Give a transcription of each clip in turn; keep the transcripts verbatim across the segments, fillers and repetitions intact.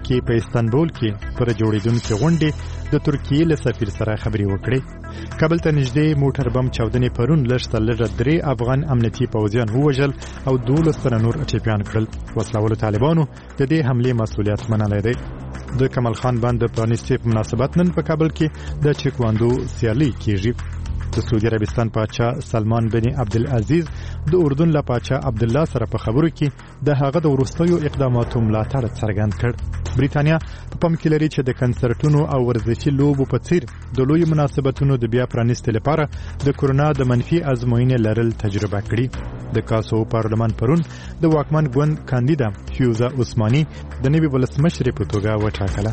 کې په استانبول کې پر جوړیدونکو غونډې د ترکیې له سفیر سره خبرې وکړې. کابل ته نږدې موټر بم چاودنې پرون لږ تر لږه درې افغان امنیتي پوځیان ووژل او دولس تنه نور ټپیان کړل. وسلهوالو طالبانو د دې حملې مسؤلیت منلی دی. د کمال خان بند د پرانیستې په مناسبت نن په کابل کې د چیکواندو سیالي کیږي. د سعودي عربستان پاچا سلمان بن عبدالعزیز د اردن له پاچا عبدالله سره په خبرو کې د هغه د وروستیو اقداماتو ملاتړ څرګند کړ. بریتانیا په پام کې لري چې د کنسرټونو او ورزشي لوبو په څیر د لوی مناسبتونو د بیا پرانیستلو لپاره د کورونا د منفي ازموینې لرل تجربه کړي. د کاسو پارلمان پرون د واکمن ګوند کاندیدا فیوزا عثماني د نوي ولسمشر په توګه وټاکله.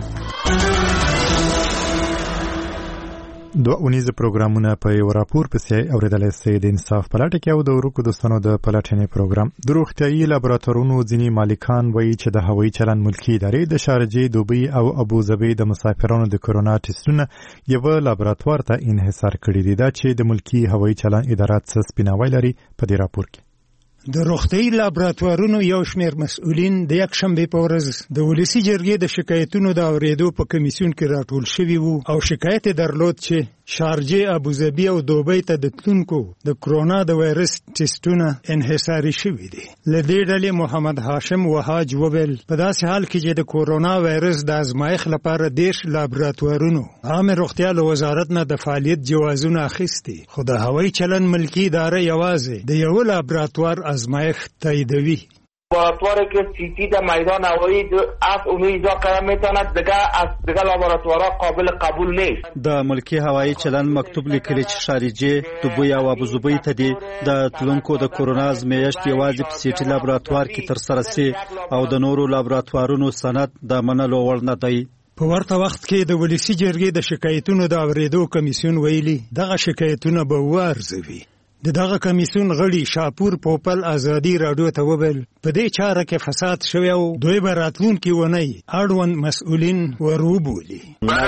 دوه اونیزه پروګرامونه په یو راپور پسې اوریدلای شئ. د انصاف پلاټ کې او د ورکو دوستانو د پلاټنې پروګرام د روغتيایي لابراتوارونو ځینی مالکان وایي چې د هوایي چلند ملکی ادارې د شارجې، دوبۍ او ابوظبي د مسافرانو د کورونا ټیسټونه یو لابراتوار ته انحصار کړي دي. دا چې د ملکی هوایي چلند ادارات څه سپیناوی لري په دې راپور کې. د روغتیايي لابراتوارونو یو شمېر مسؤلین د یک شنبې په ورځ د ولسی جرګې د شکایتونو د اورېدو په کمیسیون کې راټول شوي وو او شکایت درلود چې شارجې، ابوظبي او دوبۍ ته د تلونکو د کرونا د وایرس ټیسټونه انحصاري شوي دي. له دې ډلې محمد هاشم وهاج وویل په داسې حال کې چې د کورونا وایرس د ازمایښت لپاره دېرش لابراتوارونو عامه روغتیا له وزارت نه د فعالیت جوازونه اخیستي، خو د هوایي چلند ملکی اداره یوازې د یو لابراتوار ازمایښت تاییدوي. لابراتواری که سیتی در میدان هوایی از اونو ایجا قرار میتواند دیگه از دیگه لابراتوارها قابل قبول نیست. د ملکی هوایی چلند مکتوب لیکلی چې شارجې، دوبۍ او ابوظبي ته دي د تلونکو د کورونا ازمایښت یوازې په سیټي لابراتوار کې ترسره سي او د نورو لابراتوارونو سند د منلو وړ نه دی. په ورته وخت کې د ولسی جرګې د شکایتونو د اورېدو کمیسیون ویلي دغه شکایتونه به وارزوي. د دغه کمیسیون غړي شاپور پوپل ازادي راډیو ته وویل په دې چاره کې فساد شوی او دوی به راتلونکي ونی اړوند مسؤلین وروبولي.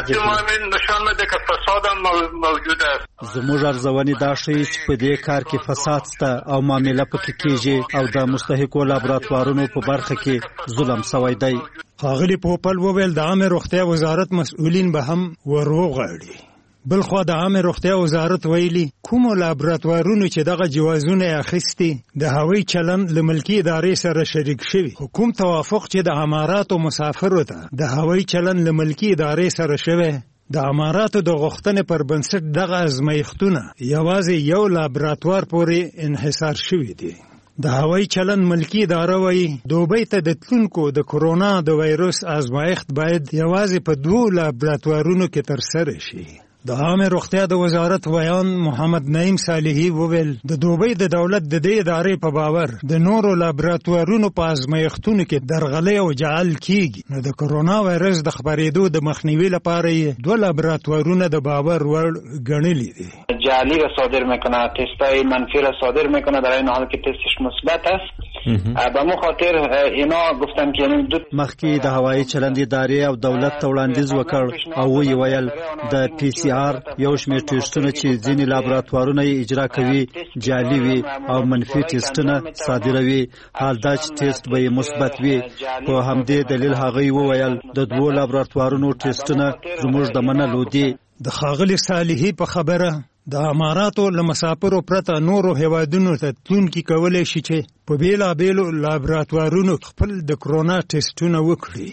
زموږ ارزونې دا ښیي چې په دې کار کې فساد شته او معامله پکې کېږي او د مستحقو لابراتوارونو په برخه کې ظلم شوی دی. ښاغلي پوپل وویل د عامه روغتیا وزارت مسؤلین به هم وروغړي. بلخوا د عامه روغتیا وزارت ویلي کومو لابراتوارونو چې دغه جوازونه اخیستي د هوایي چلند له ملکی ادارې سره شریک شوي، حکومت توافق چې د اماراتو مسافرو ته د هوایي چلند له ملکی ادارې سره شوی، د اماراتو د غوښتنې پر بنسټ دغه ازمایښتونه یوازې یو لابراتوار پورې انحصار شوي دي. د هوایي چلند ملکی اداره وایي دوبۍ ته د تلونکو د کورونا د وایرس ازمایښت باید یوازې په دوو لابراتوارونو کې ترسره شي. د عامه روغتیا د وزارت ویان محمد نعیم صالحي وویل د دوبۍ د دولت د دې ادارې په باور د نورو لابراتوارونو په ازمایښتونو کې درغلۍ او جعل کیږي، نو د کرونا وایرس د خپرېدو د مخنیوي لپاره یې دوه لابراتوارونه د باور وړ ګڼلي دي. جعلی را صادر میکنه، تستای منفی را صادر میکنه در این حال که تستش مثبت است. به مو خاطر اینا گفتن که یعنی دو مخکې د هوایي چلند ادارې او دولت ته وړاندیز وکړ او وی ویل د پی سی آر یو شمېر ټیسټونه چې ځینې لابراتوارونه یې اجرا کوي جعلي وي او منفي ټیسټونه صادروي، حال دا چې ټیسټ به یې مثبت وي. په همدې دلیل هغوی وویل د دوو لابراتوارونو ټیسټونه زموږ د منلو دي. د ښاغلي صالحي په خبره د اماراتو له مسافرو پرته نورو هیوادونو ته تلونکي کولی شي چې په بېلابېلو لابراتوارونو خپل د کرونا ټیسټونه وکړي.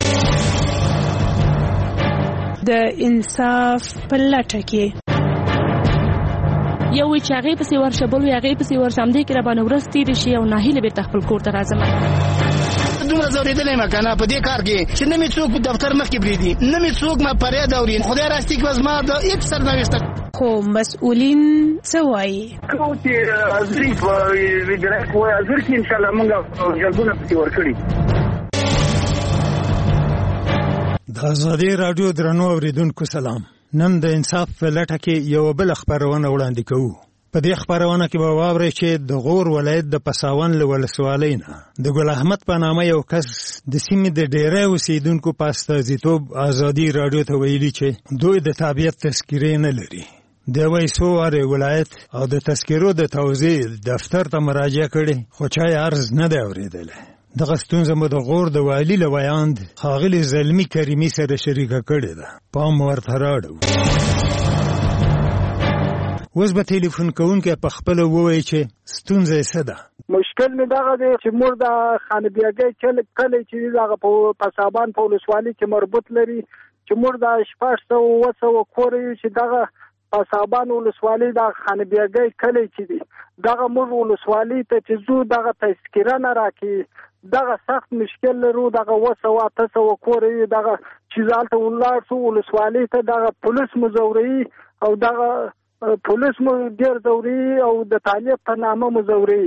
د انصاف په لټه کې یو وی چې هغې پسې ورشه بل وی هغې پسې ورشه همدې کې راباندې ورځ تېرې شي او ناهیله بېرته خپل کور ته راځم. دومره ځورېدلی یم که نه په دې کار کې چې نه مې څوک په دفتر مخکې پرېږدي، نه مې څوک ما فریاد اوري. خدای راستي کې زما د هېڅ سرنوشته خو مسؤلین څه وایي؟ کوم چې حاضري په وزارت کې وایي حاضر کړي انشاءالله موږ جلبونه پسې ورکړي. د ازادي راډیو درنو اورېدونکو سلام. نن د انصاف په لټه کې یو بل خبرونه وړاندې کوو. په دې خبرونه کې به واورئ چې د غور ولایت د پساون له ولسوالۍ نه د ګل احمد په نامه یو کس د سیمې د ډېری اوسېدونکو په استازیتوب ازادي راډیو ته ویلي چې دوی د تابعیت تذکرې نه لري. د وایسو واره ولایت او د تذکرو د توزیع دفتر ته مراجعه کړې خو چا یې عرض نه دی اورېدلی. دغه ستونزه مو د غور د والي له ویاند ښاغلي زلمي کریمي سره شریکه کړې ده. پام ورته راوړو. اوس به تلیفون کوونکی په خپله ووایي چې ستونزه یې څه ده. مشکل مې دغه دی چې موږ د خانبیاګۍ کلی چې دغه په پسابان په ولسوالۍ کې مربوط لري چې موږ د شپږ سوه اووه سوه کور یو چې دغه پسابان ولسوالۍ د خانبیاګۍ کلی چې دی دغه موږ ولسوالۍ ته چې ځو دغه تذکره نه راکړي دغه سخت مشکل لرو. دغه اووه سوه اته سوه کور یو دغه چې هلته ولاړ شو ولسوالۍ ته دغه پولیس مو ځوروي او دغه پولیس مو ډېر ځوروي او د طالب په نامه مو ځوروي.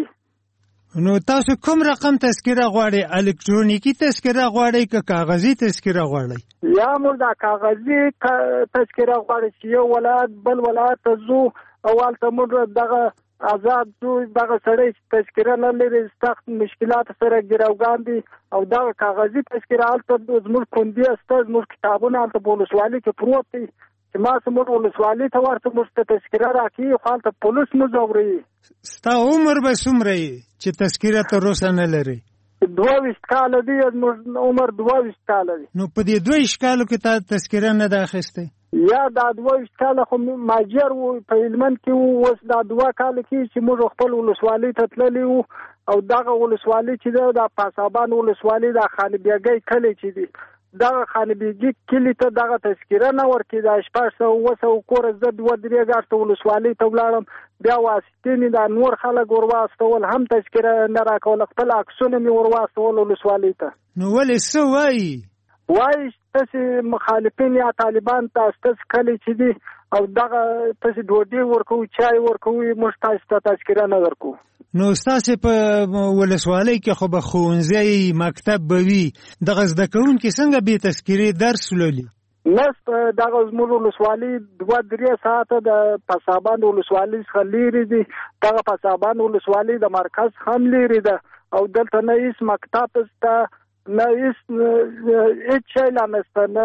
نو تاسو کوم رقم تذکره غواړئ؟ الکترونیکی تذکره غواړئ که کاغذي تذکره غواړئ؟ یا موږ دا کاغذي تذکره غواړئ چې یو ولایت بل ولایت ته ځو او هلته موږ دغه آزاد ځو دغه سړی تذکره نه لري سخت مشکلات سره ګروګان دي او دغه کاغذي تذکره هلته زموږ خوندي استه زموږ کتابونه هلته په ولسوالۍ کې پروت دي چې ما زموږ ولسوالۍ ته ورته موږ ته تذکره راکړي خو هلته پولیس مو ځوروي. ستا عمر به څومره یې چې تذکره تر اوسه نه لري؟ دوه ویشت کاله دی زموږ عمر دوه ویشت کاله دی. نو په دې دوه ویشت کالو کې تا تذکره نه ده اخیستې؟ یا دا دوه ویشت کاله خو ماجر و په هلمند کې و اوس دا دوه کاله کې چې موږ خپل ولسوالۍ ته تللي وو او دغه ولسوالۍ چې ده د پاسابان ولسوالۍ د خانبیاګۍ کلی چې دی دغه خانبیګي کلي ته دغه تذکره نه ورکړي. د شپږ سوه اووه سوه کوره زه دوه درې ګاټه ولسوالۍ ته ولاړم بیا واسطې مې دا نور خلک ور واستول هم تذکره نه راکول خپل عکسونه مې ور واستول ولسوالۍ ته. نو ولې څه وایي؟ وایي تاسې مخالفین یا طالبان تاسو تاسو کلی چې دي او دغه تاسې ډوډۍ ورکوو چای ورکوو موږ تاسو ته تذکره نه درکوو. نو ستاسې په ولسوالۍ کې خو به ښوونځی مکتب به وي دغه زده کوونکي څنګه بې تذکرې درس لولي؟ نس دغه زموږ ولسوالۍ دوه درې ساعته د پسابان ولسوالۍ څخه لیرې دي. دغه پسابان ولسوالۍ د مرکز هم لیرې ده او دلته نه هېڅ مکتب شته نه هېڅ هېڅ شی لا نشته نه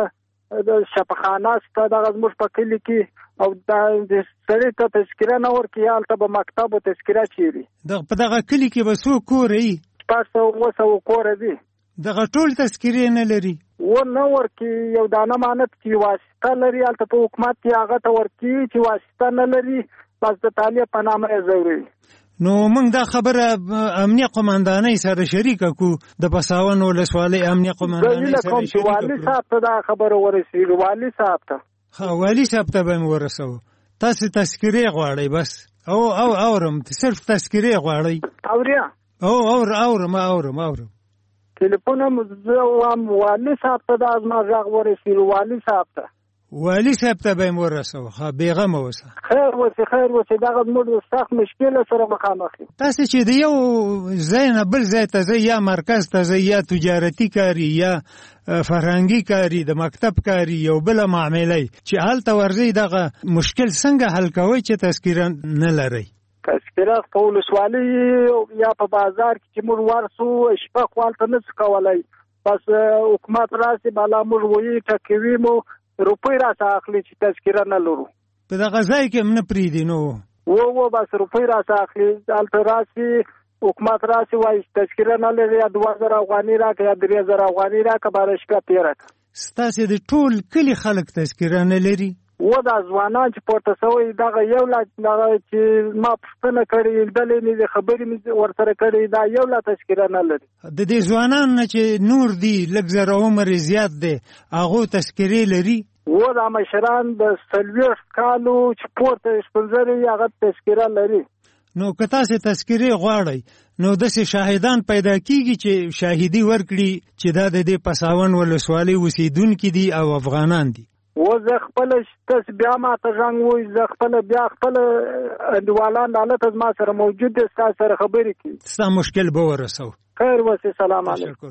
شفاخانه شته دغه زموږ په کلي کې او دا سړی ته تذکره نه ورکړي هلته به مکتب او تذکره چیري. په دغه کلي کې به څو کوره وي؟ شپږ سوه اووه سوه کوره دي. دغه ټول تذکرې نه لري؟ و نه ورکړي یو دانه مانت چې واسطه لري هلته په حکومت کې هغه ته ورکړي چې واسطه نه لري بس د طالب په نامه یې ځوروي. نو موږ دا خبره امنیه قماندانۍ سره شریکه کو د پساون ولسوالۍ امنیه قماندانۍ سره شریکه کو. والي صاحب ته دا خبره ورسېږي والي صاحب ته. ها والي صاحب ته به مې ورسوو. تاسې تذکرې غواړئ بس او او اورم صرف تذکرې غواړئ؟ اوریا او اور اورم اورم اورم تلیفون هم زه وایم والي صاحب ته دا زما غږ ورسېږي والي صاحب ته. والي صاحب ته به یې ورسوو. ښه بېغمه اوسه. خیر اوسې خیر اوسې دغه زموږ سخت مشکل سره مخامخ یو. تاسې چې د یو ځای نه بل ځای ته ځئ یا مرکز ته ځئ یا تجارتي کاري یا فرهنګي کاري د مکتب کاري یو بله معاملې چې هلته ورځئ دغه مشکل څنګه حل کوئ چې تذکره نه لرئ؟ تذکره په ولسوالۍ یا په بازار کې چې موږ ورسو شپه خو هلته نه څه کولی بس حکومت راسي بالا موږ ویي ټکوي مو روپۍ راڅخه اخلي چې تذکره نه لرو. په دغه ځای کې هم نه پرېږدي نو و و بس روپۍ راڅخه اخلي هلته راسي حکومت راسي وایي تذکره نه لري یا دوه زره افغانۍ راکړه یا درې زره افغانۍ راکړه باره شپه تېره کړه. ستاسې د ټول کلي خلک تذکره نه لري؟ و دا ځوانان چې پورته سوی دغه یو لا دغه چې ما پوښتنه کړې ډلې مې خبرې مې ورسره کړې دا یو لا تذکره نه لري. د دې ځوانانو نه چې نور دي لږ زره عمر زیات دی هغو تذکرې لري؟ و دا مشران د څلوېښت کالو چې پورته شپږ زره هغه تذکره لري. نو که تاسې تذکرې غواړئ نو داسې شاهدان پیدا کیږي چې شاهدي ورکړي چې دا د دې پساون ولسوالۍ اوسېدونکي دي او افغانان دي. و زه خپله تاسې بیا ما ته زنګ ووایي زه خپله بیا خپله انډیوالان هلته زما سره موجود دي ستا سره خبرې کوي. ستا مشکل به ورسوو. خیر اوسې سلام علیکم.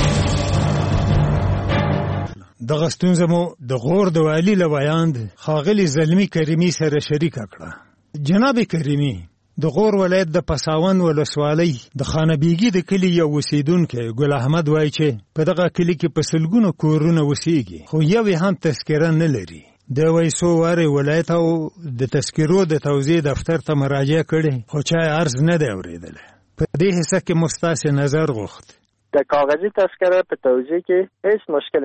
دغه ستونزه مو د غور د والي له ویاند ښاغلي زلمي کریمي سره شریکه کړه. جناب کریمي د غور ولایت د پساون ولسوالۍ د خانبیګي د کلي یو اوسېدونکی ګل احمد وایي چې په دغه کلي کې په سلګونو کورونه اوسېږي خو یو یې هم تذکره نه لري. د وایي څو وارې ولایت او د تذکرو د توزیع دفتر ته مراجعه کړې خو چا یې عرض نه دی اورېدلی. په دې حصه کې مو ستاسې نظر غوښت. د کاغذي تذکره په توزیع کې هیڅ مشکل